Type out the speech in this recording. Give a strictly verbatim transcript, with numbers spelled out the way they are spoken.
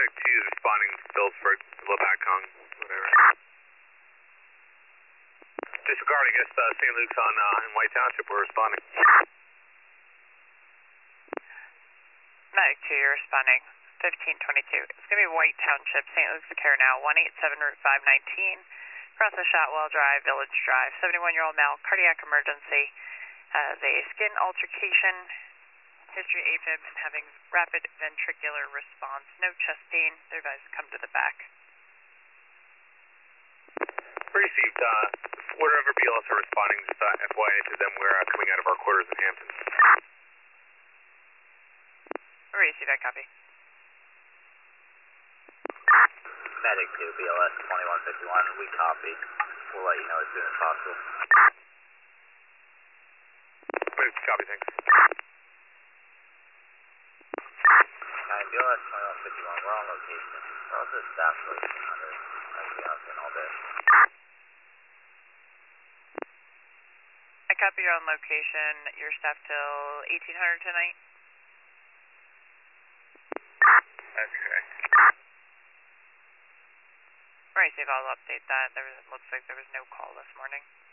Medic two is responding still for Lapacong, whatever. Disregarding us, uh, Saint Luke's on uh, in White Township, we're responding. Medic two, you're responding. fifteen twenty-two. It's going to be White Township, Saint Luke's care now, one eight seven Route five nineteen, across the Shotwell Drive, Village Drive. seventy-one-year-old male, cardiac emergency, has a skin altercation, history AFib, and having rapid ventricular response. No chest pain. They're advised to come to the back. Received. Uh, whatever B L S are responding, just uh, F Y I to them, we're uh, coming out of our quarters in Hampton. Receive that copy. Medic two, B L S twenty-one fifty-one, we copy. We'll let you know as soon as possible. Medic two, copy, thanks. nine, B L S twenty-one fifty-one, we're on location. We're also staff station under everything else in all day. I copy your on location. You're staffed till eighteen hundred tonight. That's correct. Right, Steve, I'll update that. There was, it looks like there was no call this morning.